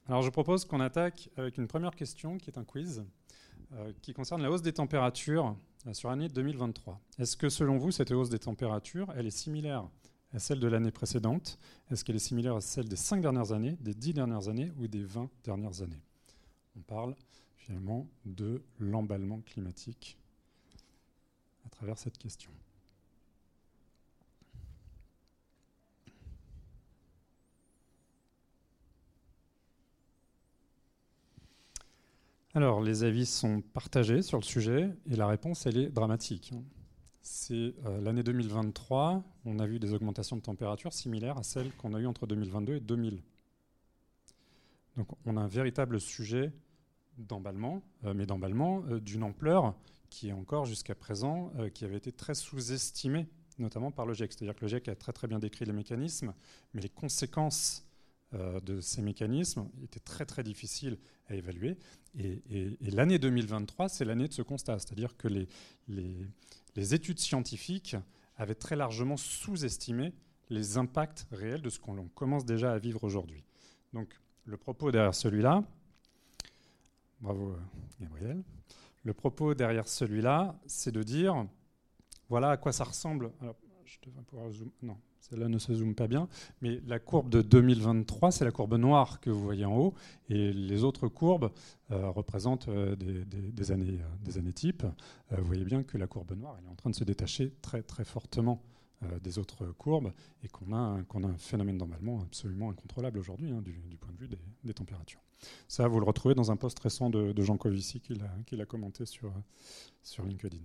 Alors je propose qu'on attaque avec une première question qui est un quiz qui concerne la hausse des températures sur l'année 2023. Est-ce que selon vous, cette hausse des températures, elle est similaire à celle de l'année précédente? Est-ce qu'elle est similaire à celle des 5 dernières années, des 10 dernières années ou des 20 dernières années? On parle finalement de l'emballement climatique à travers cette question. Alors, les avis sont partagés sur le sujet et la réponse, elle est dramatique. C'est l'année 2023, on a vu des augmentations de température similaires à celles qu'on a eues entre 2022 et 2000. Donc, on a un véritable sujet d'emballement, mais d'emballement d'une ampleur qui est encore jusqu'à présent, qui avait été très sous-estimée, notamment par le GIEC. C'est-à-dire que le GIEC a très très bien décrit les mécanismes, mais les conséquences de ces mécanismes étaient très très difficiles à évaluer. Et l'année 2023, c'est l'année de ce constat. C'est-à-dire que les études scientifiques avaient très largement sous-estimé les impacts réels de ce qu'on commence déjà à vivre aujourd'hui. Donc le propos derrière celui-là, bravo Gabriel, le propos derrière celui-là, c'est de dire, voilà à quoi ça ressemble. Alors, je devrais pouvoir zoomer. Non, celle-là ne se zoome pas bien. Mais la courbe de 2023, c'est la courbe noire que vous voyez en haut. Et les autres courbes représentent des années type. Vous voyez bien que la courbe noire, elle est en train de se détacher très, très fortement des autres courbes et qu'on a un phénomène d'emballement absolument incontrôlable aujourd'hui du point de vue des températures. Ça, vous le retrouvez dans un post récent de Jean Covici qu'il a commenté sur LinkedIn.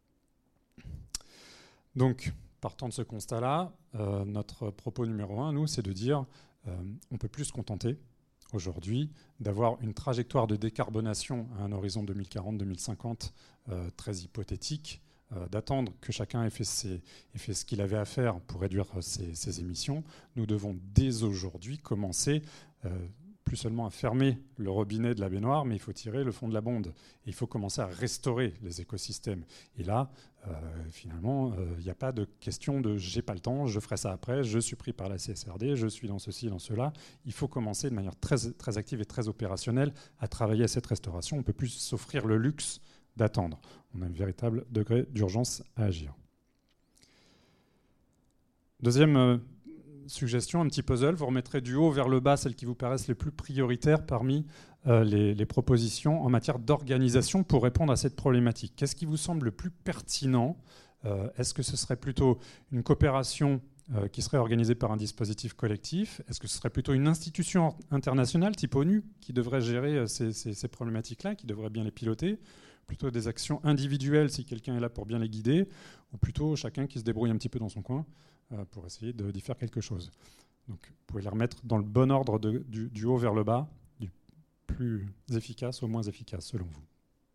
Donc, partant de ce constat-là, notre propos numéro 1, nous, c'est de dire on ne peut plus se contenter aujourd'hui d'avoir une trajectoire de décarbonation à un horizon 2040-2050 très hypothétique, d'attendre que chacun ait fait ce qu'il avait à faire pour réduire ses émissions. Nous devons dès aujourd'hui commencer plus seulement à fermer le robinet de la baignoire, mais il faut tirer le fond de la bonde. Et il faut commencer à restaurer les écosystèmes. Et là, finalement, il n'y a pas de question de « j'ai pas le temps, je ferai ça après, je suis pris par la CSRD, je suis dans ceci, dans cela ». Il faut commencer de manière très, très active et très opérationnelle à travailler à cette restauration. On ne peut plus s'offrir le luxe d'attendre. On a un véritable degré d'urgence à agir. Deuxième suggestion, un petit puzzle. Vous remettrez du haut vers le bas celles qui vous paraissent les plus prioritaires parmi les propositions en matière d'organisation pour répondre à cette problématique. Qu'est-ce qui vous semble le plus pertinent? Est-ce que ce serait plutôt une coopération qui serait organisée par un dispositif collectif? Est-ce que ce serait plutôt une institution internationale type ONU qui devrait gérer ces problématiques-là, qui devrait bien les piloter? Plutôt des actions individuelles si quelqu'un est là pour bien les guider, ou plutôt chacun qui se débrouille un petit peu dans son coin pour essayer d'y faire quelque chose. Donc vous pouvez les remettre dans le bon ordre du haut vers le bas, du plus efficace au moins efficace selon vous.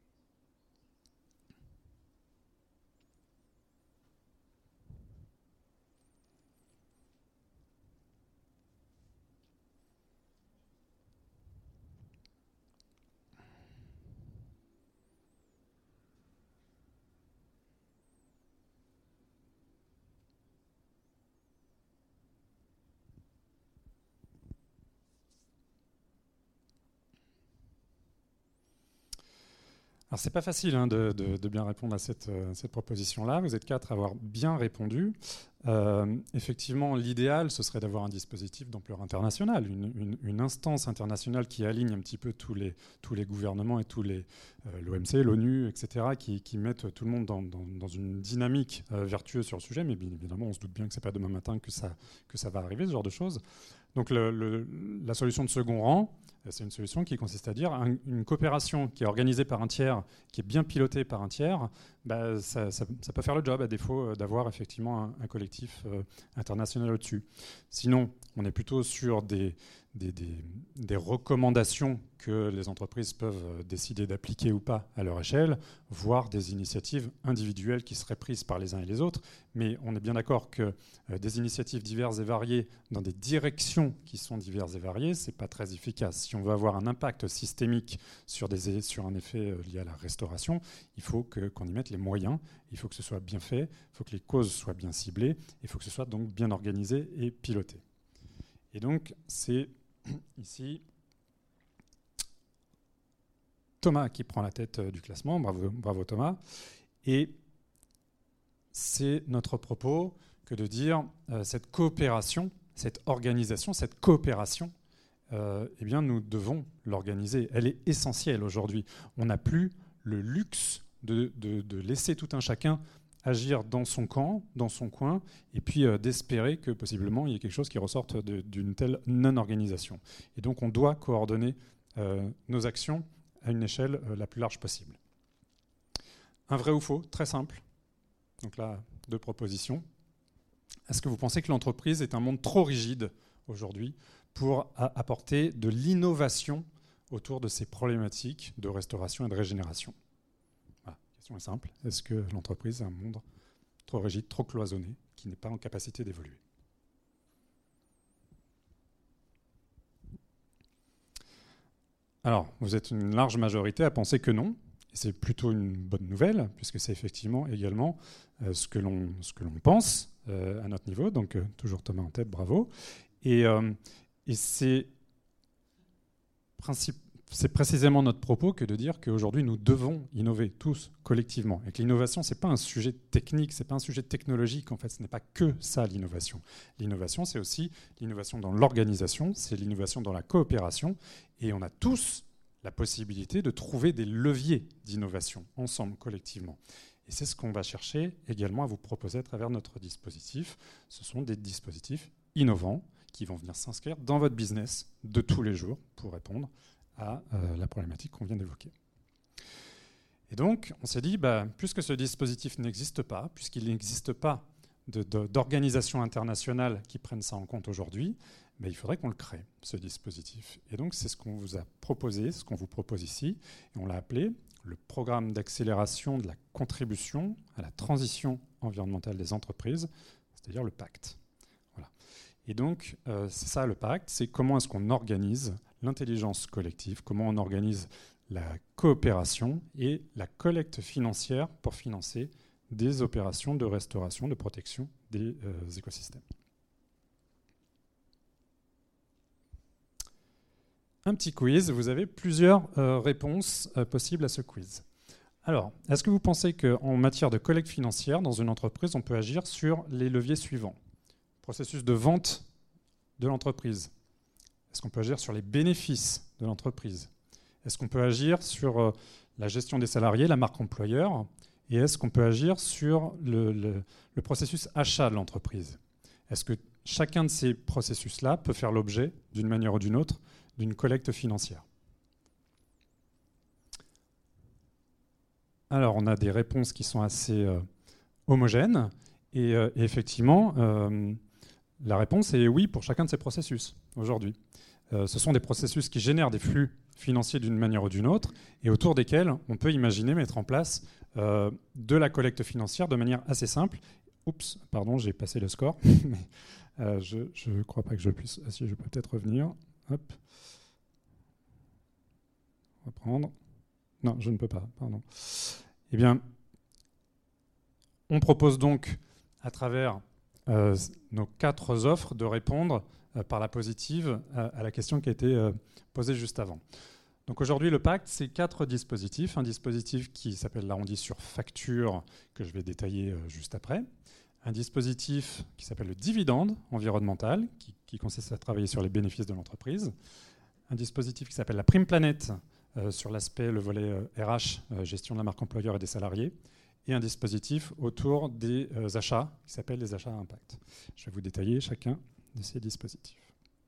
Alors, c'est pas facile de bien répondre à cette proposition-là. Vous êtes 4 à avoir bien répondu. Effectivement, l'idéal, ce serait d'avoir un dispositif d'ampleur internationale, une instance internationale qui aligne un petit peu tous les gouvernements et l'OMC, l'ONU, etc., qui mettent tout le monde dans une dynamique vertueuse sur le sujet. Mais bien évidemment, on se doute bien que ce n'est pas demain matin que ça va arriver, ce genre de choses. Donc la solution de second rang, c'est une solution qui consiste à dire une coopération qui est organisée par un tiers, qui est bien pilotée par un tiers, ça peut faire le job à défaut d'avoir effectivement un collectif international au-dessus. Sinon, on est plutôt sur des recommandations que les entreprises peuvent décider d'appliquer ou pas à leur échelle, voire des initiatives individuelles qui seraient prises par les uns et les autres. Mais on est bien d'accord que des initiatives diverses et variées dans des directions qui sont diverses et variées, ce n'est pas très efficace. Si on veut avoir un impact systémique sur un effet lié à la restauration, il faut qu'on y mette les moyens, il faut que ce soit bien fait, il faut que les causes soient bien ciblées, il faut que ce soit donc bien organisé et piloté. Et donc, c'est ici Thomas qui prend la tête du classement. Bravo Thomas. Et c'est notre propos que de dire cette coopération, cette organisation, cette coopération, eh bien, nous devons l'organiser. Elle est essentielle aujourd'hui. On n'a plus le luxe de laisser tout un chacun agir dans son camp, dans son coin, et puis d'espérer que possiblement il y ait quelque chose qui ressorte d'une telle non-organisation. Et donc on doit coordonner nos actions à une échelle la plus large possible. Un vrai ou faux, très simple. Donc là, 2 propositions. Est-ce que vous pensez que l'entreprise est un monde trop rigide aujourd'hui pour apporter de l'innovation autour de ces problématiques de restauration et de régénération? Voilà, la question est simple. Est-ce que l'entreprise est un monde trop rigide, trop cloisonné, qui n'est pas en capacité d'évoluer? Alors, vous êtes une large majorité à penser que non. Et c'est plutôt une bonne nouvelle, puisque c'est effectivement également ce que l'on pense à notre niveau. Donc, toujours Thomas en tête, bravo. Et c'est précisément notre propos que de dire qu'aujourd'hui, nous devons innover tous collectivement. Et que l'innovation, ce n'est pas un sujet technique, ce n'est pas un sujet technologique. En fait, ce n'est pas que ça, l'innovation. L'innovation, c'est aussi l'innovation dans l'organisation, c'est l'innovation dans la coopération. Et on a tous la possibilité de trouver des leviers d'innovation ensemble, collectivement. Et c'est ce qu'on va chercher également à vous proposer à travers notre dispositif. Ce sont des dispositifs innovants qui vont venir s'inscrire dans votre business de tous les jours pour répondre à la problématique qu'on vient d'évoquer. Et donc, on s'est dit, puisque ce dispositif n'existe pas, puisqu'il n'existe pas d'organisation internationale qui prenne ça en compte aujourd'hui, il faudrait qu'on le crée, ce dispositif. Et donc, c'est ce qu'on vous a proposé, ce qu'on vous propose ici, et on l'a appelé le programme d'accélération de la contribution à la transition environnementale des entreprises, c'est-à-dire le pacte. Voilà. Et donc, c'est ça le pacte, c'est comment est-ce qu'on organise l'intelligence collective, comment on organise la coopération et la collecte financière pour financer des opérations de restauration, de protection des écosystèmes. Un petit quiz, vous avez plusieurs réponses possibles à ce quiz. Alors, est-ce que vous pensez qu'en matière de collecte financière, dans une entreprise, on peut agir sur les leviers suivants? Processus de vente de l'entreprise. Est-ce qu'on peut agir sur les bénéfices de l'entreprise? Est-ce qu'on peut agir sur la gestion des salariés, la marque employeur? Et est-ce qu'on peut agir sur le processus achat de l'entreprise? Est-ce que chacun de ces processus-là peut faire l'objet, d'une manière ou d'une autre, d'une collecte financière? Alors, on a des réponses qui sont assez homogènes. Et effectivement, la réponse est oui pour chacun de ces processus aujourd'hui. Ce sont des processus qui génèrent des flux financiers d'une manière ou d'une autre et autour desquels on peut imaginer mettre en place de la collecte financière de manière assez simple. Oups, pardon, j'ai passé le score. Mais je ne crois pas que je puisse... Ah, si, je peux peut-être revenir. Hop. Reprendre. Non, je ne peux pas, pardon. Eh bien, on propose donc, à travers nos 4 offres, de répondre par la positive à la question qui a été posée juste avant. Donc aujourd'hui, le pacte, c'est 4 dispositifs. Un dispositif qui s'appelle l'arrondi sur facture, que je vais détailler juste après. Un dispositif qui s'appelle le dividende environnemental, qui consiste à travailler sur les bénéfices de l'entreprise. Un dispositif qui s'appelle la prime planète, sur l'aspect, le volet RH, gestion de la marque employeur et des salariés. Et un dispositif autour des achats, qui s'appelle les achats à impact. Je vais vous détailler chacun de ces dispositifs.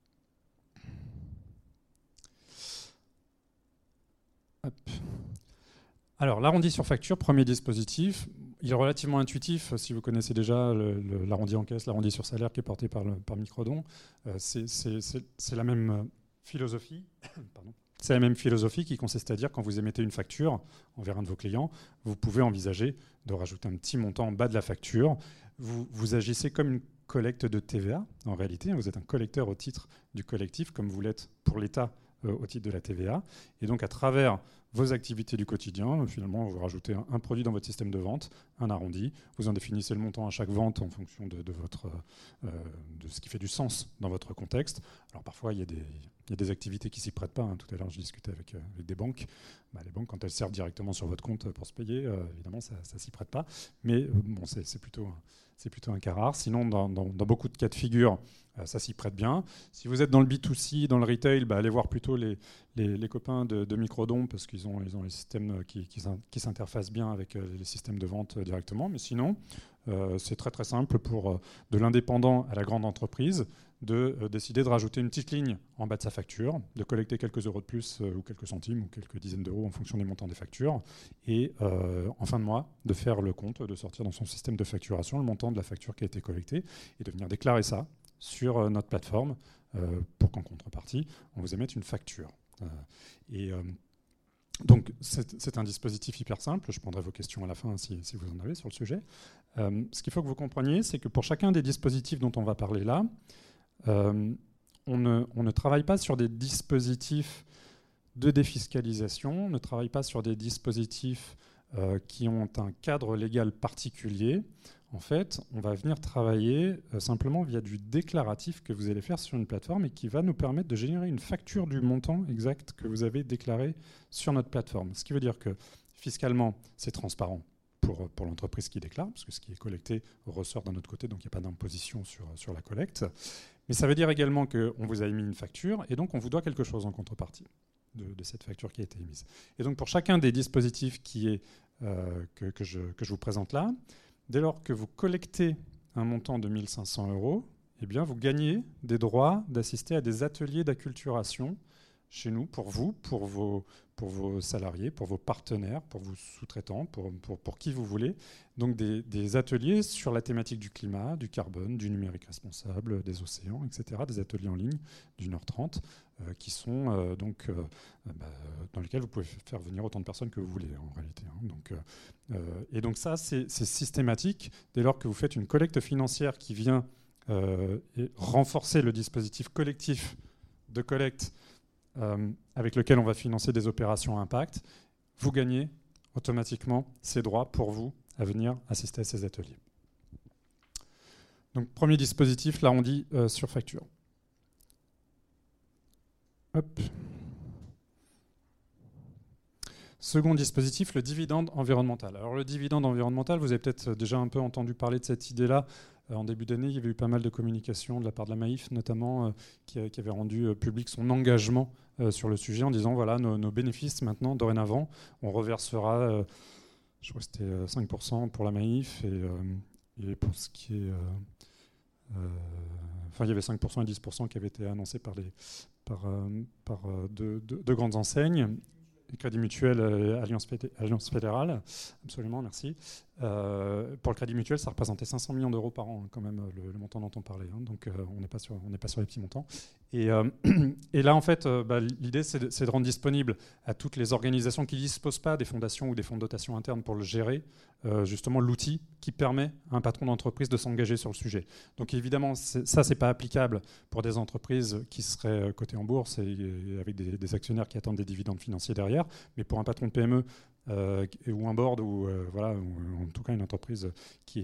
Hop. Alors, l'arrondi sur facture, premier dispositif, il est relativement intuitif si vous connaissez déjà l'arrondi en caisse, l'arrondi sur salaire qui est porté par Microdon. C'est la même philosophie. Pardon. C'est la même philosophie qui consiste à dire quand vous émettez une facture envers un de vos clients, vous pouvez envisager de rajouter un petit montant en bas de la facture. Vous agissez comme une collecte de TVA en réalité. Vous êtes un collecteur au titre du collectif comme vous l'êtes pour l'État au titre de la TVA. Et donc à travers vos activités du quotidien. Finalement, vous rajoutez un produit dans votre système de vente, un arrondi. Vous en définissez le montant à chaque vente en fonction de ce qui fait du sens dans votre contexte. Alors parfois, il y a des activités qui ne s'y prêtent pas. Hein. Tout à l'heure, je discutais avec des banques. Les banques, quand elles servent directement sur votre compte pour se payer, évidemment, ça ne s'y prête pas. Mais bon, c'est plutôt un cas rare. Sinon, dans beaucoup de cas de figure, ça s'y prête bien. Si vous êtes dans le B2C, dans le retail, allez voir plutôt les copains de Microdon parce qu'ils ont les systèmes qui s'interfacent bien avec les systèmes de vente directement. Mais sinon, c'est très très simple pour de l'indépendant à la grande entreprise de décider de rajouter une petite ligne en bas de sa facture, de collecter quelques euros de plus ou quelques centimes ou quelques dizaines d'euros en fonction des montants des factures et en fin de mois de faire le compte, de sortir dans son système de facturation le montant de la facture qui a été collectée et de venir déclarer ça sur notre plateforme pour qu'en contrepartie, on vous émette une facture. Donc, c'est un dispositif hyper simple. Je prendrai vos questions à la fin si vous en avez sur le sujet. Ce qu'il faut que vous compreniez, c'est que pour chacun des dispositifs dont on va parler là, on ne travaille pas sur des dispositifs de défiscalisation, on ne travaille pas sur des dispositifs qui ont un cadre légal particulier. En fait, on va venir travailler simplement via du déclaratif que vous allez faire sur une plateforme et qui va nous permettre de générer une facture du montant exact que vous avez déclaré sur notre plateforme. Ce qui veut dire que fiscalement, c'est transparent pour l'entreprise qui déclare, parce que ce qui est collecté ressort d'un autre côté, donc il n'y a pas d'imposition sur la collecte. Mais ça veut dire également qu'on vous a émis une facture et donc on vous doit quelque chose en contrepartie de cette facture qui a été émise. Et donc pour chacun des dispositifs que je vous présente là, dès lors que vous collectez un montant de 1 500 €, eh bien vous gagnez des droits d'assister à des ateliers d'acculturation chez nous, pour vous, pour vos salariés, pour vos partenaires, pour vos sous-traitants, pour qui vous voulez. Donc des ateliers sur la thématique du climat, du carbone, du numérique responsable, des océans, etc. Des ateliers en ligne d'1h30 qui sont dans lesquels vous pouvez faire venir autant de personnes que vous voulez en réalité. Hein. Et donc ça, c'est systématique. Dès lors que vous faites une collecte financière qui vient renforcer le dispositif collectif de collecte avec lequel on va financer des opérations à impact, vous gagnez automatiquement ces droits pour vous à venir assister à ces ateliers. Donc premier dispositif, l'arrondi sur facture. Hop. Second dispositif, le dividende environnemental. Alors le dividende environnemental, vous avez peut-être déjà un peu entendu parler de cette idée-là. En début d'année, il y avait eu pas mal de communication de la part de la Maïf, notamment, qui avait rendu public son engagement sur le sujet en disant voilà, nos bénéfices maintenant, dorénavant, on reversera, je crois que c'était 5% pour la Maïf, et pour ce qui est... il y avait 5% et 10% qui avaient été annoncés par deux grandes enseignes. Crédit Mutuel, Alliance Fédérale, absolument, merci. Pour le Crédit Mutuel, ça représentait 500 millions d'euros par an, quand même, le montant dont on parlait. Hein, donc, on n'est pas sur les petits montants. Et là, en fait, l'idée, c'est de rendre disponible à toutes les organisations qui ne disposent pas des fondations ou des fonds de dotation internes pour le gérer, justement, l'outil qui permet à un patron d'entreprise de s'engager sur le sujet. Donc, évidemment, ça, ce n'est pas applicable pour des entreprises qui seraient cotées en bourse et avec des actionnaires qui attendent des dividendes financiers derrière. Mais pour un patron de PME ou un board ou en tout cas une entreprise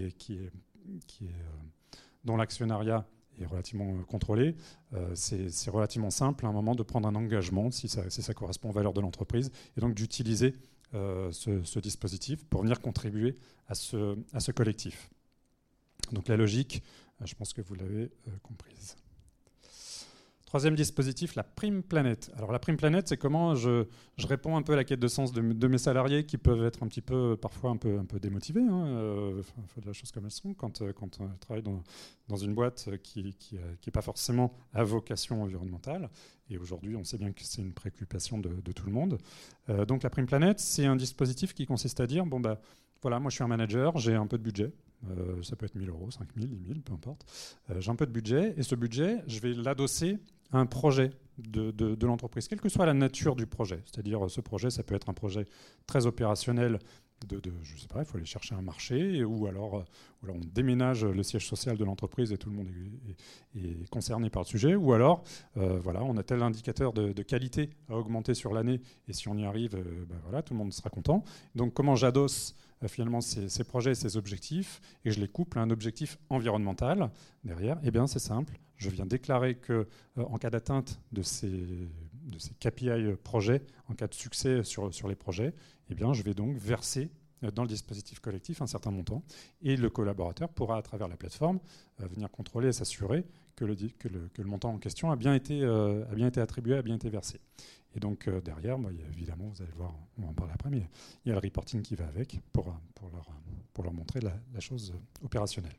dont l'actionnariat est relativement contrôlé, c'est relativement simple à un moment de prendre un engagement si ça correspond aux valeurs de l'entreprise et donc d'utiliser ce dispositif pour venir contribuer à ce collectif. Donc la logique, je pense que vous l'avez comprise. Troisième dispositif, la prime planète. Alors la prime planète, c'est comment je réponds un peu à la quête de sens de mes salariés qui peuvent être un petit peu, parfois un peu démotivés. Il faut de la chose comme elles sont quand on travaille dans une boîte qui n'est pas forcément à vocation environnementale. Et aujourd'hui, on sait bien que c'est une préoccupation de tout le monde. Donc la prime planète, c'est un dispositif qui consiste à dire, voilà, moi je suis un manager, j'ai un peu de budget. Ça peut être 1 000 €, 5 000, 10 000, peu importe. J'ai un peu de budget et ce budget, je vais l'adosser à un projet de l'entreprise, quelle que soit la nature du projet. C'est-à-dire, ce projet, ça peut être un projet très opérationnel je sais pas, il faut aller chercher un marché, ou alors on déménage le siège social de l'entreprise et tout le monde est concerné par le sujet, ou alors voilà, on a tel indicateur de qualité à augmenter sur l'année, et si on y arrive, voilà, tout le monde sera content. Donc comment j'adosse finalement ces projets et ces objectifs, et je les couple à un objectif environnemental derrière? Eh bien c'est simple, je viens déclarer que en cas d'atteinte de ces KPI projets, en cas de succès sur les projets, eh bien, je vais donc verser dans le dispositif collectif un certain montant, et le collaborateur pourra, à travers la plateforme, venir contrôler et s'assurer que le montant en question a bien été attribué, a bien été versé. Et donc derrière, évidemment, vous allez voir, on va en parler après, mais il y a le reporting qui va avec pour leur montrer la chose opérationnelle.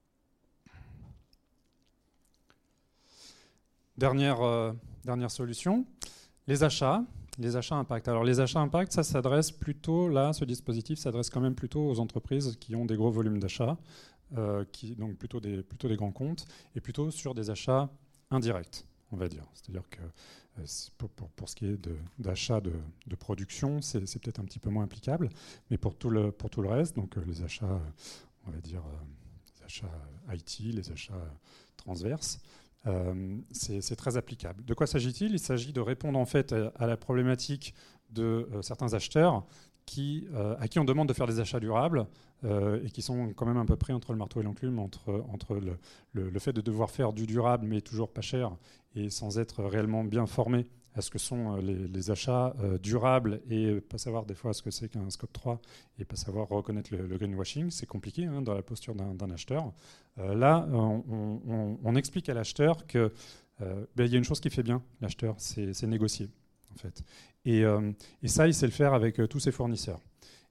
Dernière solution, les achats impact. Alors les achats impact, ça s'adresse plutôt, là, ce dispositif s'adresse quand même plutôt aux entreprises qui ont des gros volumes d'achats, donc plutôt des grands comptes, et plutôt sur des achats indirects, on va dire. C'est-à-dire que pour ce qui est d'achat de production, c'est peut-être un petit peu moins applicable, mais pour tout le reste, donc les achats, on va dire, les achats IT, les achats transverses, c'est très applicable. De quoi s'agit-il? Il s'agit de répondre en fait à la problématique de certains acheteurs à qui on demande de faire des achats durables et qui sont quand même un peu pris entre le marteau et l'enclume, entre le fait de devoir faire du durable mais toujours pas cher et sans être réellement bien formé à ce que sont les achats durables et pas savoir des fois ce que c'est qu'un scope 3 et pas savoir reconnaître le greenwashing. C'est compliqué dans la posture d'un acheteur. Là, on explique à l'acheteur qu'il y a une chose qui fait bien l'acheteur, c'est négocier en fait. Et ça, il sait le faire avec tous ses fournisseurs.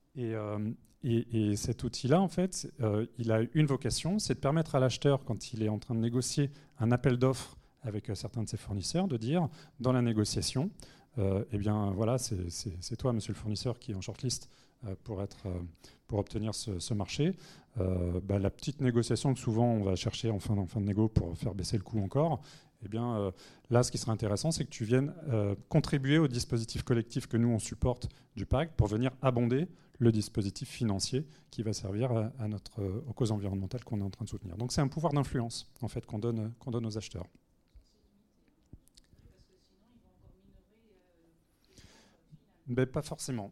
Et cet outil-là, en fait, il a une vocation, c'est de permettre à l'acheteur, quand il est en train de négocier un appel d'offres avec certains de ses fournisseurs, de dire dans la négociation, eh bien voilà, c'est toi, monsieur le fournisseur, qui est en shortlist pour obtenir ce marché. La petite négociation que souvent on va chercher en fin de négo pour faire baisser le coût encore, eh bien là, ce qui serait intéressant, c'est que tu viennes contribuer au dispositif collectif que nous on supporte du pacte pour venir abonder le dispositif financier qui va servir aux causes environnementales qu'on est en train de soutenir. Donc c'est un pouvoir d'influence en fait qu'on donne aux acheteurs. Ben, pas forcément.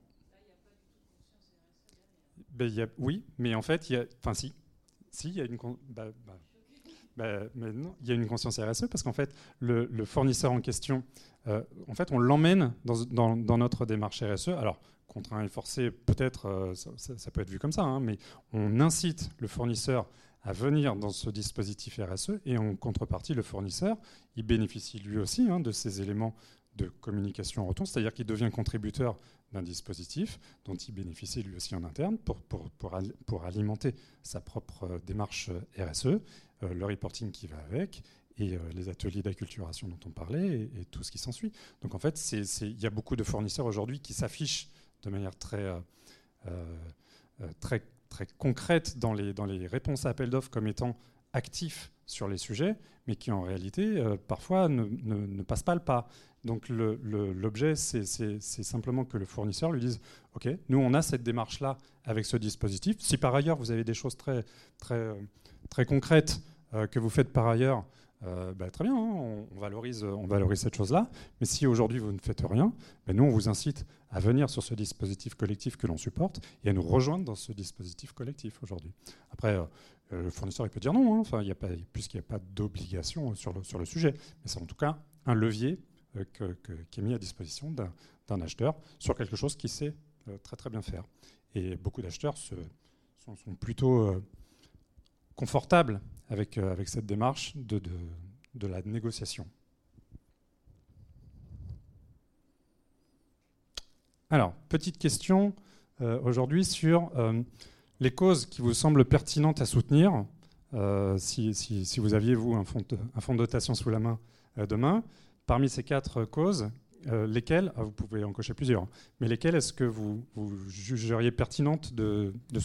Ben, oui, mais en fait, si, il y a une, mais non, il y a une conscience RSE parce qu'en fait, le fournisseur en question, en fait, on l'emmène dans notre démarche RSE. Alors, contraint et forcé, peut-être, ça peut être vu comme ça, mais on incite le fournisseur à venir dans ce dispositif RSE et en contrepartie, le fournisseur, il bénéficie lui aussi de ces éléments de communication en retour, c'est-à-dire qu'il devient contributeur d'un dispositif dont il bénéficie lui aussi en interne pour alimenter sa propre démarche RSE, le reporting qui va avec et les ateliers d'acculturation dont on parlait et tout ce qui s'ensuit. Donc en fait, il y a beaucoup de fournisseurs aujourd'hui qui s'affichent de manière très concrète dans les réponses à appels d'offres comme étant actifs sur les sujets, mais qui en réalité parfois ne passent pas le pas. Donc l'objet, c'est simplement que le fournisseur lui dise « Ok, nous on a cette démarche-là avec ce dispositif. Si par ailleurs vous avez des choses très concrètes que vous faites par ailleurs, très bien, on valorise cette chose-là. Mais si aujourd'hui vous ne faites rien, nous on vous incite à venir sur ce dispositif collectif que l'on supporte et à nous rejoindre dans ce dispositif collectif aujourd'hui. » Après, le fournisseur il peut dire non, puisqu'il n'y a pas d'obligation sur le sujet. Mais c'est en tout cas un levier qui est mis à disposition d'un acheteur sur quelque chose qu'il sait très bien faire. Et beaucoup d'acheteurs sont plutôt confortables avec cette démarche de la négociation. Alors, petite question aujourd'hui sur les causes qui vous semblent pertinentes à soutenir. Si vous aviez, vous, un fonds de dotation sous la main demain, parmi ces 4 causes, lesquelles, vous pouvez en cocher plusieurs, mais lesquelles est-ce que vous jugeriez pertinentes de soutenir ?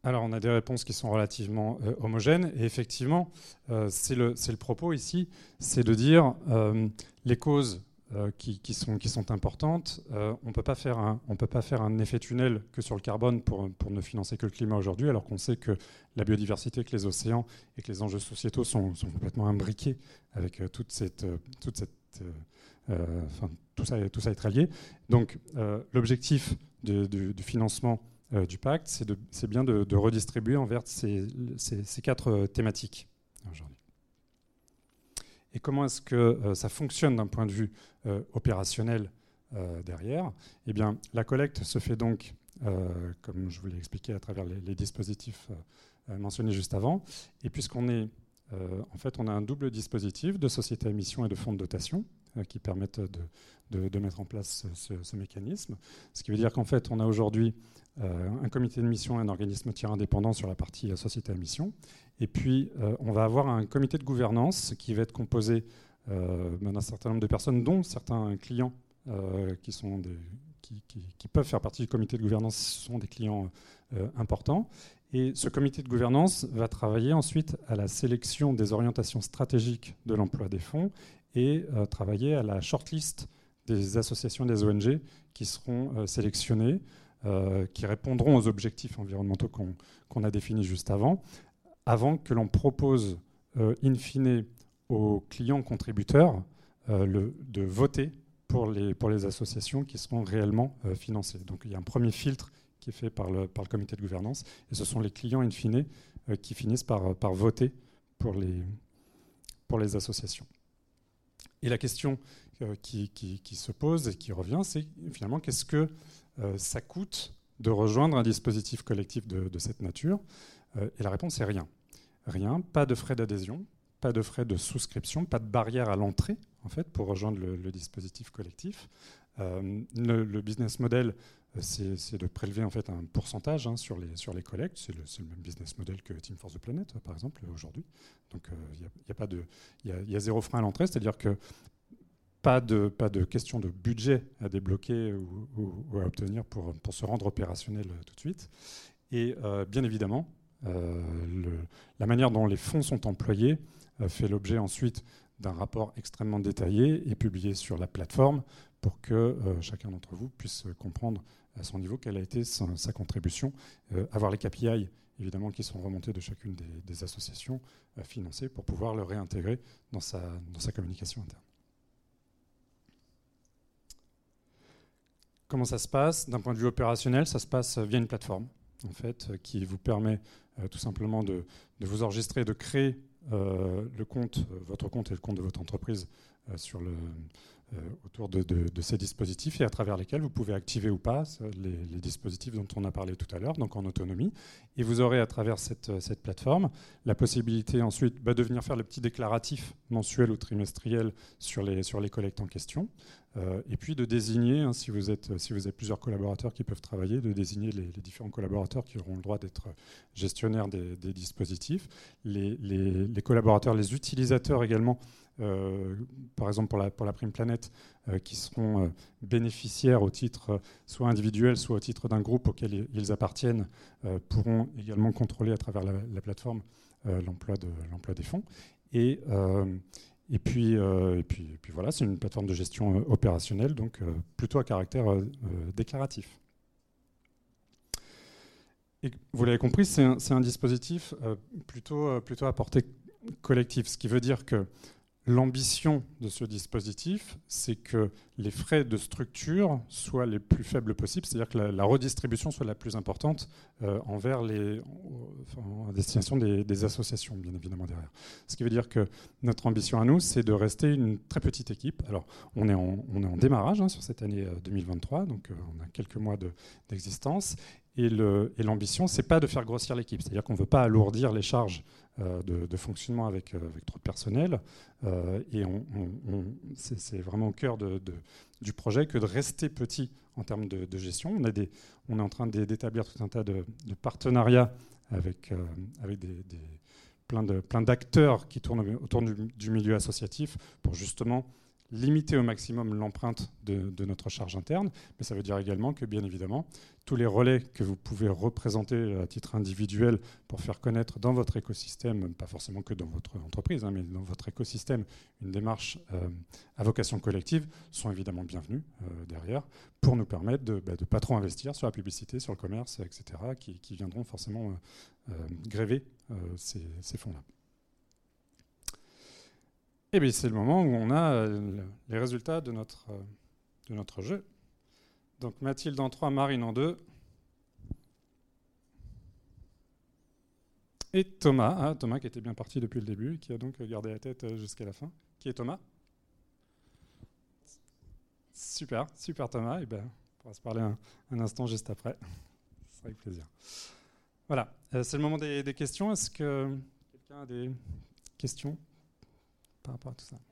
Alors, on a des réponses qui sont relativement homogènes. Et effectivement, c'est le propos ici, c'est de dire les causes qui sont importantes. On ne peut pas faire un effet tunnel que sur le carbone pour ne financer que le climat aujourd'hui, alors qu'on sait que la biodiversité, que les océans et que les enjeux sociétaux sont complètement imbriqués avec tout ça est très lié. Donc, l'objectif du financement du pacte, c'est bien de redistribuer envers ces 4 thématiques aujourd'hui. Et comment est-ce que ça fonctionne d'un point de vue opérationnel derrière? Eh bien, la collecte se fait donc, comme je vous l'ai expliqué à travers les dispositifs mentionnés juste avant. Et puisqu'on est, en fait, on a un double dispositif de société à émission et de fonds de dotation qui permettent de mettre en place ce mécanisme. Ce qui veut dire qu'en fait, on a aujourd'hui un comité de mission et un organisme tiers indépendant sur la partie société à mission. Et puis, on va avoir un comité de gouvernance qui va être composé d'un certain nombre de personnes, dont certains clients qui peuvent faire partie du comité de gouvernance, sont des clients importants. Et ce comité de gouvernance va travailler ensuite à la sélection des orientations stratégiques de l'emploi des fonds et travailler à la shortlist des associations des ONG qui seront sélectionnées, qui répondront aux objectifs environnementaux qu'on a définis juste avant que l'on propose in fine aux clients contributeurs de voter pour les associations qui seront réellement financées. Donc il y a un premier filtre qui est fait par le comité de gouvernance, et ce sont les clients in fine qui finissent par voter pour les associations. Et la question qui se pose et qui revient, c'est finalement qu'est-ce que ça coûte de rejoindre un dispositif collectif de cette nature? Et la réponse est rien. Rien, pas de frais d'adhésion, pas de frais de souscription, pas de barrière à l'entrée en fait, pour rejoindre le dispositif collectif. Le business model, c'est de prélever en fait un pourcentage sur les collectes. C'est le même business model que Team for the Planet, par exemple, aujourd'hui. Donc il y a zéro frein à l'entrée, c'est-à-dire que pas de question de budget à débloquer ou à obtenir pour se rendre opérationnel tout de suite. Et bien évidemment, la manière dont les fonds sont employés fait l'objet ensuite d'un rapport extrêmement détaillé et publié sur la plateforme pour que chacun d'entre vous puisse comprendre à son niveau quelle a été sa contribution, avoir les KPI évidemment qui sont remontés de chacune des associations financées pour pouvoir le réintégrer dans sa communication interne. Comment ça se passe? D'un point de vue opérationnel, ça se passe via une plateforme en fait, qui vous permet tout simplement de vous enregistrer, de créer votre compte et le compte de votre entreprise autour de ces dispositifs et à travers lesquels vous pouvez activer ou pas les dispositifs dont on a parlé tout à l'heure, donc en autonomie. Et vous aurez à travers cette plateforme la possibilité ensuite de venir faire le petit déclaratif mensuel ou trimestriel sur les collectes en question. Et puis de désigner, si vous avez plusieurs collaborateurs qui peuvent travailler, de désigner les différents collaborateurs qui auront le droit d'être gestionnaires des dispositifs. Les collaborateurs, les utilisateurs également, par exemple pour la prime planète, qui seront bénéficiaires au titre soit individuel, soit au titre d'un groupe auquel ils appartiennent, pourront également contrôler à travers la plateforme l'emploi des fonds. Et puis voilà, c'est une plateforme de gestion opérationnelle, donc plutôt à caractère déclaratif. Et vous l'avez compris, c'est un dispositif plutôt à portée collective, ce qui veut dire que l'ambition de ce dispositif, c'est que les frais de structure soient les plus faibles possibles, c'est-à-dire que la redistribution soit la plus importante en destination des associations, bien évidemment, derrière. Ce qui veut dire que notre ambition à nous, c'est de rester une très petite équipe. Alors, on est en démarrage sur cette année 2023, donc on a quelques mois d'existence. Et l'ambition, c'est pas de faire grossir l'équipe, c'est-à-dire qu'on ne veut pas alourdir les charges de fonctionnement avec trop de personnel. Et c'est vraiment au cœur du projet que de rester petit en termes de gestion. On est en train d'établir tout un tas de partenariats avec plein d'acteurs qui tournent autour du milieu associatif pour justement limiter au maximum l'empreinte de notre charge interne, mais ça veut dire également que, bien évidemment, tous les relais que vous pouvez représenter à titre individuel pour faire connaître dans votre écosystème, pas forcément que dans votre entreprise, mais dans votre écosystème, une démarche à vocation collective, sont évidemment bienvenus derrière pour nous permettre de ne pas trop investir sur la publicité, sur le commerce, etc., qui viendront forcément gréver ces fonds-là. Et bien c'est le moment où on a les résultats de notre jeu. Donc Mathilde en 3, Marine en 2. Et Thomas, Thomas qui était bien parti depuis le début, qui a donc gardé la tête jusqu'à la fin. Qui est Thomas? Super, super Thomas. Et ben, on pourra se parler un instant juste après. Ce sera avec plaisir. Voilà, c'est le moment des questions. Est-ce que quelqu'un a des questions par rapport à tout ça?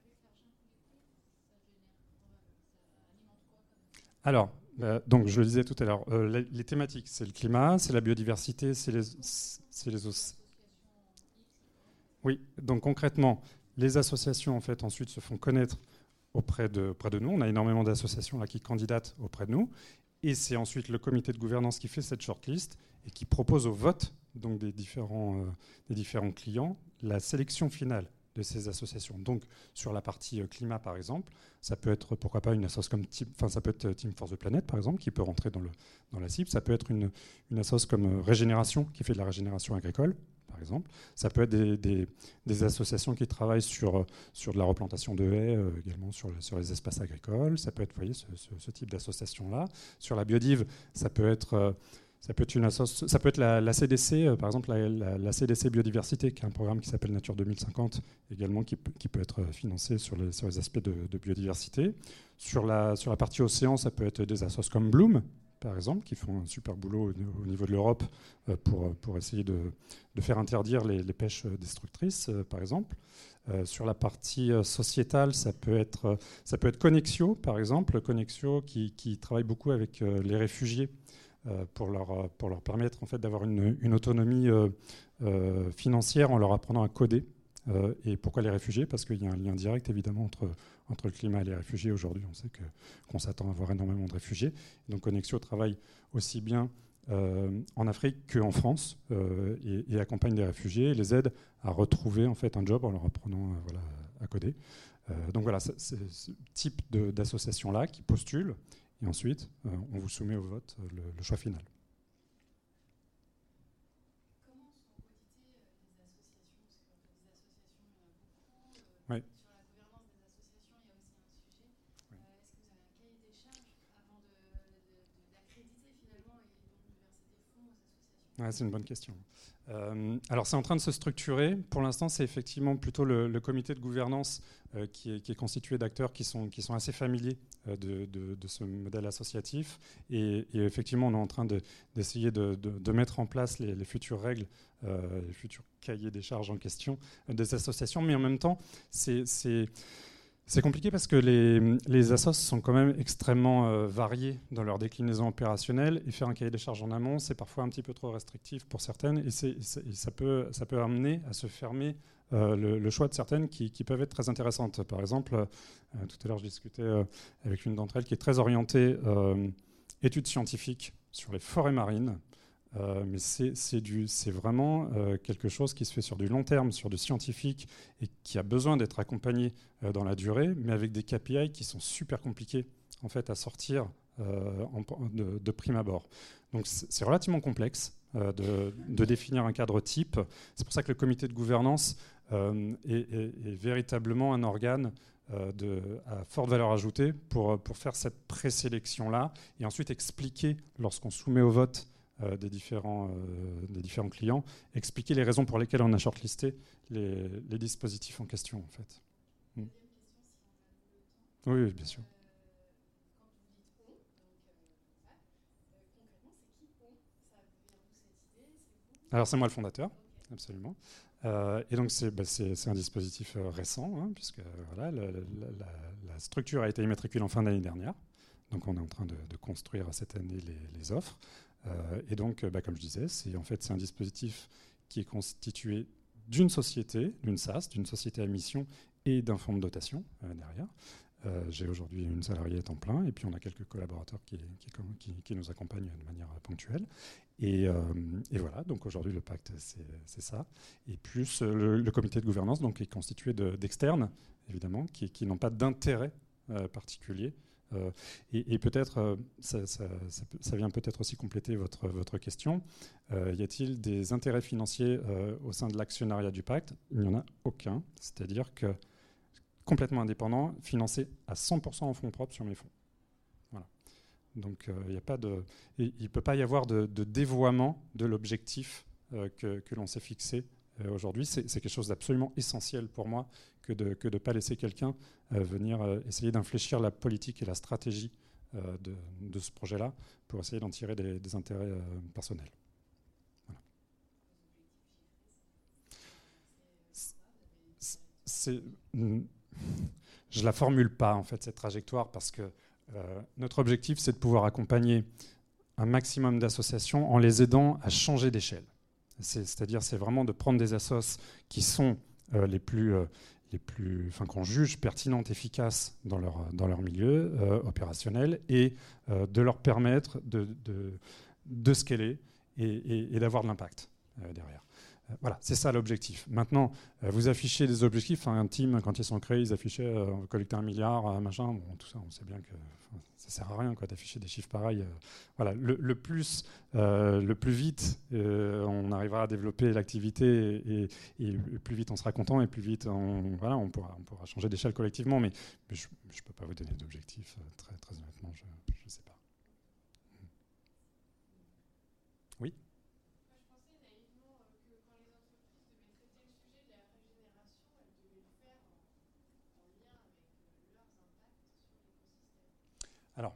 Alors, donc je le disais tout à l'heure, les thématiques, c'est le climat, c'est la biodiversité, c'est les océans. Oui, donc concrètement, les associations en fait ensuite se font connaître auprès de nous. On a énormément d'associations là qui candidatent auprès de nous, et c'est ensuite le comité de gouvernance qui fait cette shortlist et qui propose au vote donc des différents clients la sélection finale de ces associations. Donc sur la partie climat par exemple, ça peut être pourquoi pas une association comme ça peut être Team Force the Planet par exemple qui peut rentrer dans la cible. Ça peut être une association comme Régénération qui fait de la régénération agricole par exemple. Ça peut être des associations qui travaillent sur de la replantation de haies, également sur les espaces agricoles. Ça peut être, vous voyez, ce type d'association-là. Sur la biodive, ça peut être la CDC, par exemple la CDC Biodiversité, qui est un programme qui s'appelle Nature 2050, également qui peut être financé sur les aspects de biodiversité. Sur la partie océan, ça peut être des associations comme Bloom, par exemple, qui font un super boulot au niveau de l'Europe pour essayer de faire interdire les pêches destructrices, par exemple. Sur la partie sociétale, ça peut être Connexio, par exemple. Connexio qui travaille beaucoup avec les réfugiés pour leur permettre en fait, d'avoir une autonomie financière en leur apprenant à coder. Et pourquoi les réfugiés? Parce qu'il y a un lien direct évidemment entre le climat et les réfugiés. Aujourd'hui, on sait qu'on s'attend à avoir énormément de réfugiés. Donc Connexio travaille aussi bien en Afrique qu'en France et accompagne des réfugiés et les aide à retrouver en fait, un job en leur apprenant à coder. Donc voilà, c'est ce type d'association-là qui postule. Et ensuite, on vous soumet au vote le choix final. Comment sont auditées les associations? Parce que des associations, il y en a beaucoup. Oui. Sur la gouvernance des associations, il y a aussi un sujet. Oui. Est-ce que vous avez un cahier des charges avant d'accréditer finalement et donc de verser des fonds aux associations? Ouais, c'est une bonne question. Alors c'est en train de se structurer. Pour l'instant, c'est effectivement plutôt le comité de gouvernance qui est constitué d'acteurs qui sont assez familiers de ce modèle associatif. Et effectivement, on est en train d'essayer de mettre en place les futures règles, les futurs cahiers des charges en question des associations. Mais en même temps, c'est compliqué parce que les assos sont quand même extrêmement variés dans leur déclinaison opérationnelle et faire un cahier des charges en amont, c'est parfois un petit peu trop restrictif pour certaines et ça peut amener à se fermer le choix de certaines qui peuvent être très intéressantes. Par exemple, tout à l'heure je discutais avec une d'entre elles qui est très orientée études scientifiques sur les forêts marines. Mais c'est vraiment quelque chose qui se fait sur du long terme, sur du scientifique et qui a besoin d'être accompagné dans la durée, mais avec des KPI qui sont super compliqués en fait, à sortir de prime abord. Donc c'est relativement complexe de définir un cadre type. C'est pour ça que le comité de gouvernance est véritablement un organe à forte valeur ajoutée pour faire cette présélection-là et ensuite expliquer, lorsqu'on soumet au vote des différents clients, expliquer les raisons pour lesquelles on a shortlisté les dispositifs en question, en fait. Deuxième question, si on a le temps. Oui, bien sûr. Quand vous dites on, concrètement, c'est qui on? Ça vient d'où cette idée? C'est vous? Alors, c'est moi le fondateur, Okay. absolument. Et donc, c'est un dispositif récent, hein, puisque voilà, la structure a été immatriculée en fin d'année dernière. Donc, on est en train de construire cette année les offres. Et donc, comme je disais, c'est un dispositif qui est constitué d'une société, d'une SAS, d'une société à mission et d'un fonds de dotation derrière. J'ai aujourd'hui une salariée à temps plein et puis on a quelques collaborateurs qui nous accompagnent de manière ponctuelle. Et voilà, donc aujourd'hui le pacte c'est ça. Et plus le comité de gouvernance donc, est constitué d'externes, évidemment, qui n'ont pas d'intérêt particulier. Et peut-être, ça vient peut-être aussi compléter votre question. Y a-t-il des intérêts financiers au sein de l'actionnariat du pacte? Il n'y en a aucun. C'est-à-dire que complètement indépendant, financé à 100% en fonds propres sur mes fonds. Voilà. Donc il ne peut pas y avoir de dévoiement de l'objectif que l'on s'est fixé aujourd'hui. C'est quelque chose d'absolument essentiel pour moi que de ne pas laisser quelqu'un venir essayer d'infléchir la politique et la stratégie de ce projet-là pour essayer d'en tirer des intérêts personnels. Voilà. Je ne la formule pas, en fait, cette trajectoire, parce que notre objectif, c'est de pouvoir accompagner un maximum d'associations en les aidant à changer d'échelle. C'est-à-dire, c'est vraiment de prendre des assos qui sont qu'on juge pertinentes, efficaces dans leur milieu opérationnel et de leur permettre de scaler et d'avoir de l'impact derrière. Voilà, c'est ça l'objectif. Maintenant, vous affichez des objectifs. Un team, quand ils sont créés, ils affichaient collecter 1 milliard, machin. Bon, tout ça, on sait bien que ça sert à rien d'afficher des chiffres pareils. Voilà, le plus vite on arrivera à développer l'activité et plus vite on sera content et plus vite on pourra changer d'échelle collectivement. Mais je ne peux pas vous donner d'objectifs, très, très honnêtement, je ne sais pas. Oui. Alors,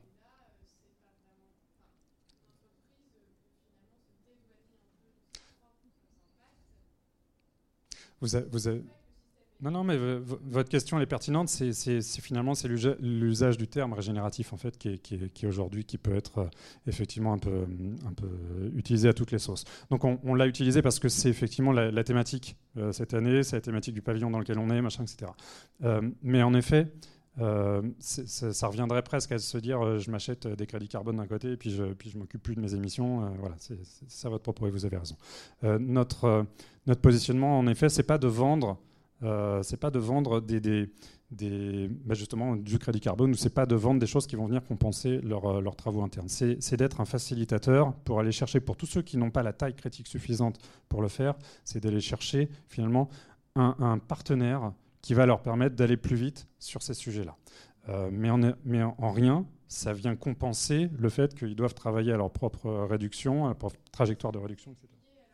vous avez... Non, mais votre question elle est pertinente. Finalement, c'est l'usage du terme régénératif en fait qui aujourd'hui qui peut être effectivement un peu utilisé à toutes les sauces. Donc on l'a utilisé parce que c'est effectivement la thématique cette année, c'est la thématique du pavillon dans lequel on est, machin, etc. Mais en effet, ça reviendrait presque à se dire je m'achète des crédits carbone d'un côté et puis je m'occupe plus de mes émissions. Voilà, c'est ça votre propos et vous avez raison. Notre positionnement en effet, c'est pas de vendre justement du crédit carbone, ou c'est pas de vendre des choses qui vont venir compenser leurs travaux internes. C'est d'être un facilitateur pour aller chercher, pour tous ceux qui n'ont pas la taille critique suffisante pour le faire, c'est d'aller chercher finalement un partenaire qui va leur permettre d'aller plus vite sur ces sujets-là. Mais en rien, ça vient compenser le fait qu'ils doivent travailler à leur propre réduction, à leur propre trajectoire de réduction, etc.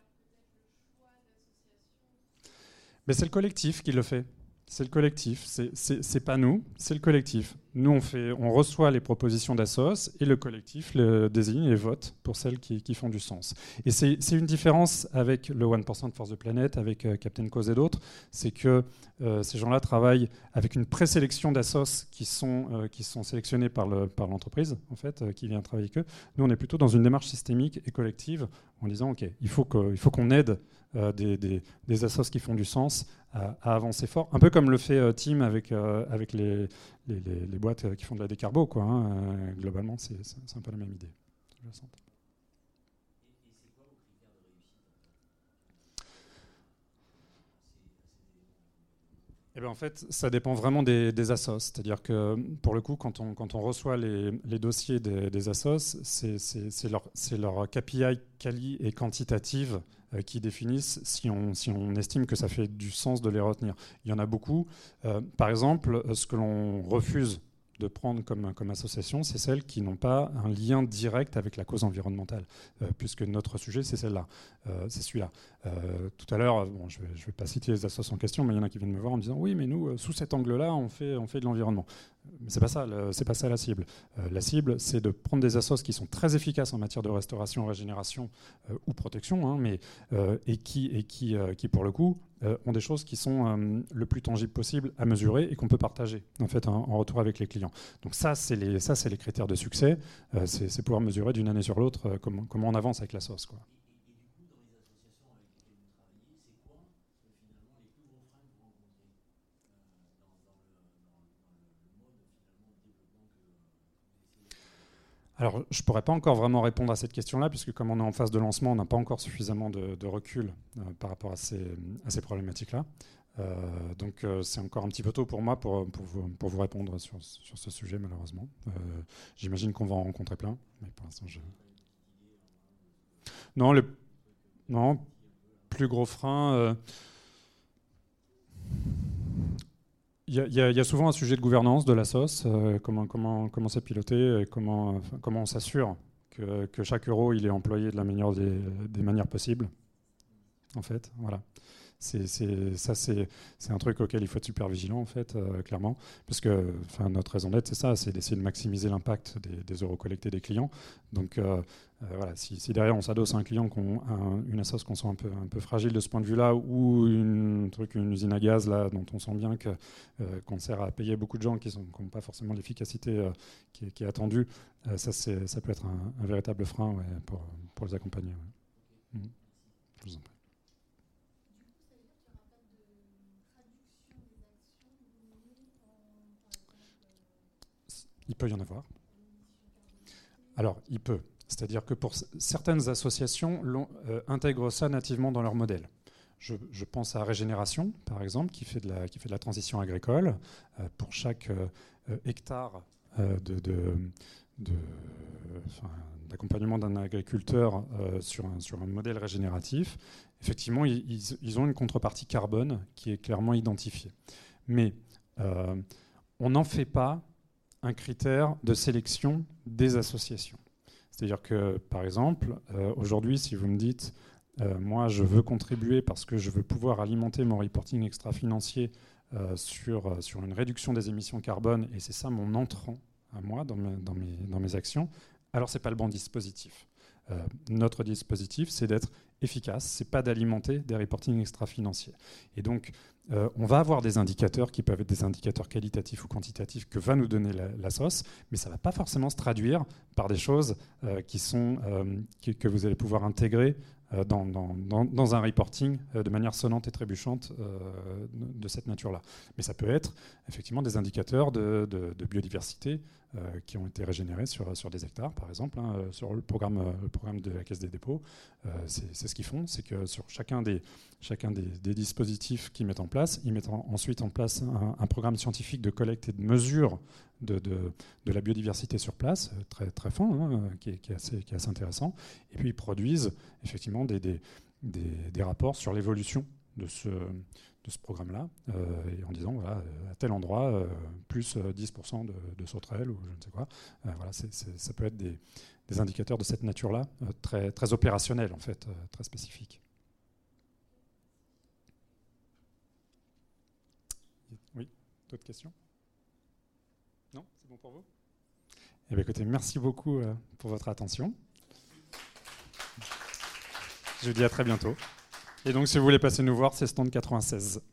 Mais c'est le collectif qui le fait. C'est le collectif, c'est pas nous, c'est le collectif. Nous, on reçoit les propositions d'assos et le collectif le désigne et vote pour celles qui font du sens. Et c'est une différence avec le 1% for the Planet, avec Captain Cause et d'autres, c'est que ces gens-là travaillent avec une présélection d'assos qui sont sélectionnés par l'entreprise, en fait, qui vient travailler avec eux. Nous, on est plutôt dans une démarche systémique et collective en disant, OK, il faut qu'on aide des assos qui font du sens à avancer fort, un peu comme le fait Tim avec les boîtes qui font de la décarbo, quoi, hein. Globalement, c'est un peu la même idée. Eh ben en fait, ça dépend vraiment des assos. C'est-à-dire que, pour le coup, quand on reçoit les dossiers des assos, c'est leur KPI quali et quantitative qui définissent si on estime que ça fait du sens de les retenir. Il y en a beaucoup. Par exemple, ce que l'on refuse de prendre comme association, c'est celles qui n'ont pas un lien direct avec la cause environnementale, puisque notre sujet, c'est celle-là, c'est celui-là. Tout à l'heure, bon, je vais pas citer les associations en question, mais il y en a qui viennent me voir en me disant oui, mais nous, sous cet angle-là, on fait de l'environnement. Mais c'est pas ça la cible. La cible, c'est de prendre des assos qui sont très efficaces en matière de restauration, régénération ou protection, hein, et qui pour le coup ont des choses qui sont le plus tangibles possible à mesurer et qu'on peut partager en fait en retour avec les clients. Donc ça, c'est les critères de succès. C'est pouvoir mesurer d'une année sur l'autre comment on avance avec la sauce, quoi. Alors, je ne pourrais pas encore vraiment répondre à cette question-là, puisque comme on est en phase de lancement, on n'a pas encore suffisamment de recul par rapport à ces problématiques-là. Donc, c'est encore un petit peu tôt pour moi pour vous répondre sur ce sujet, malheureusement. J'imagine qu'on va en rencontrer plein, mais pour l'instant, Non, plus gros frein... Il y a souvent un sujet de gouvernance de la SOS, comment c'est piloté, et comment on s'assure que chaque euro il est employé de la meilleure des manières possibles. En fait, voilà. C'est un truc auquel il faut être super vigilant, en fait, clairement. Parce que notre raison d'être, c'est ça, c'est d'essayer de maximiser l'impact des euros collectés des clients. Donc, voilà, si derrière on s'adosse à un client, une assoce qu'on sent un peu fragile de ce point de vue-là, ou une usine à gaz là, dont on sent bien qu'on sert à payer beaucoup de gens qui n'ont pas forcément l'efficacité qui est attendue, ça peut être un véritable frein, ouais, pour les accompagner. Ouais. Je vous en prie. Il peut y en avoir. Alors, il peut. C'est-à-dire que pour certaines associations intègrent ça nativement dans leur modèle. Je pense à Régénération, par exemple, qui fait de la transition agricole. Pour chaque hectare d'accompagnement d'un agriculteur sur un modèle régénératif, effectivement, ils ont une contrepartie carbone qui est clairement identifiée. Mais on n'en fait pas un critère de sélection des associations. C'est-à-dire que, par exemple, aujourd'hui, si vous me dites moi, je veux contribuer parce que je veux pouvoir alimenter mon reporting extra-financier sur une réduction des émissions carbone, et c'est ça mon entrant à moi dans mes actions, alors ce n'est pas le bon dispositif. Notre dispositif, c'est d'être efficace, c'est pas d'alimenter des reportings extra-financiers. Et donc, on va avoir des indicateurs qui peuvent être des indicateurs qualitatifs ou quantitatifs que va nous donner la SOS, mais ça ne va pas forcément se traduire par des choses que vous allez pouvoir intégrer dans un reporting de manière sonnante et trébuchante de cette nature-là. Mais ça peut être effectivement des indicateurs de biodiversité qui ont été régénérés sur des hectares, par exemple, sur le programme de la Caisse des dépôts. C'est ce qu'ils font, c'est que sur chacun des dispositifs qu'ils mettent en place, ils mettent ensuite en place un programme scientifique de collecte et de mesure de la biodiversité sur place, très, très fin, qui est assez intéressant. Et puis ils produisent effectivement des rapports sur l'évolution de ce programme-là, et en disant, voilà, à tel endroit, plus 10% de sauterelles, ou je ne sais quoi. Voilà, ça peut être des indicateurs de cette nature-là, très, très opérationnels, en fait, très spécifiques. Oui, d'autres questions ? Non, c'est bon pour vous ? Eh bien, écoutez, merci beaucoup pour votre attention. Je vous dis à très bientôt. Et donc, si vous voulez passer nous voir, c'est stand 96.